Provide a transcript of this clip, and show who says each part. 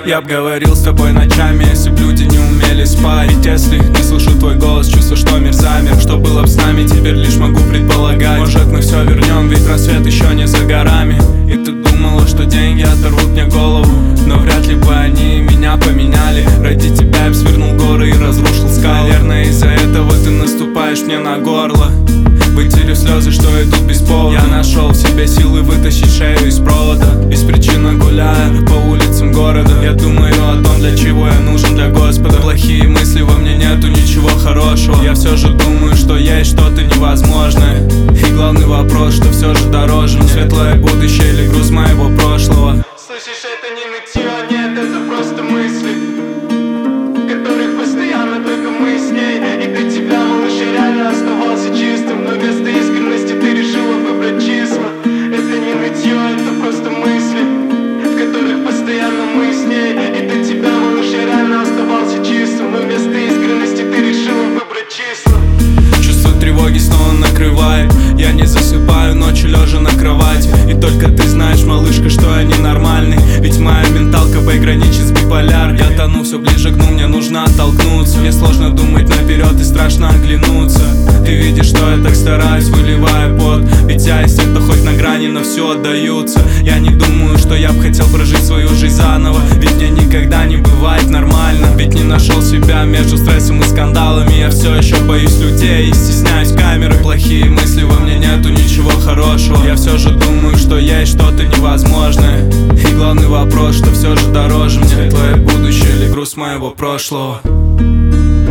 Speaker 1: Я б говорил с тобой ночами, если б люди не умели спать. Ведь если не слышу твой голос, чувствую, что мир замер. Что было б с нами, теперь лишь могу предполагать. Может, мы все вернем, ведь рассвет еще не за горами. И ты думала, что деньги оторвут мне голову, но вряд ли бы они меня поменяли. Ради тебя я б свернул горы и разрушил скалы. Наверное, из-за этого ты наступаешь мне на горло. Вытерев слезы, что идут без повода. Я нашел в себе силы вытащить шею из провода. Беспричинно гуляя по улицам города, я думаю о том, для чего я нужен для Господа. Плохие мысли, во мне нету ничего хорошего. Я все же думаю, что есть что-то невозможное. И главный вопрос, что все же дороже мне: светлое будущее или груз моего прошлого.
Speaker 2: Слышишь, это не нытье, нет, это просто мысли, в которых постоянно только мы с ней. И для тебя, малыш, я реально оставался чистым, но вместо искренности ты решила выбрать числа. Это не нытье, это просто мысли, в которых постоянно мы с ней. И для тебя, малыш, я реально оставался чистым, но вместо искренности ты решила выбрать числа.
Speaker 1: Чувство тревоги снова накрывает. Я не засыпаю ночью, лежа на кровати. И только ты знаешь, малышка, что я ненормальный. Ведь моя менталка граничит с биполяркой. Я тону все ближе к дну, мне нужно оттолкнуться. Мне сложно думать наперед и страшно оглянуться. Ты видишь, что я так стараюсь, выливая пот. Ведь я из тех, кто хоть на грани, но все отдаются. Я не думаю, что я бы хотел прожить свою жизнь заново, ведь мне никогда не бывает нормально. Ведь не нашел себя между стрессом и скандалами. Я все еще боюсь людей и стесняюсь камеры. Плохие мысли, во мне нету ничего хорошего. Я все же думаю, что есть что-то невозможное. И главный вопрос, что все же дороже мне: светлое будущее или груз моего прошлого.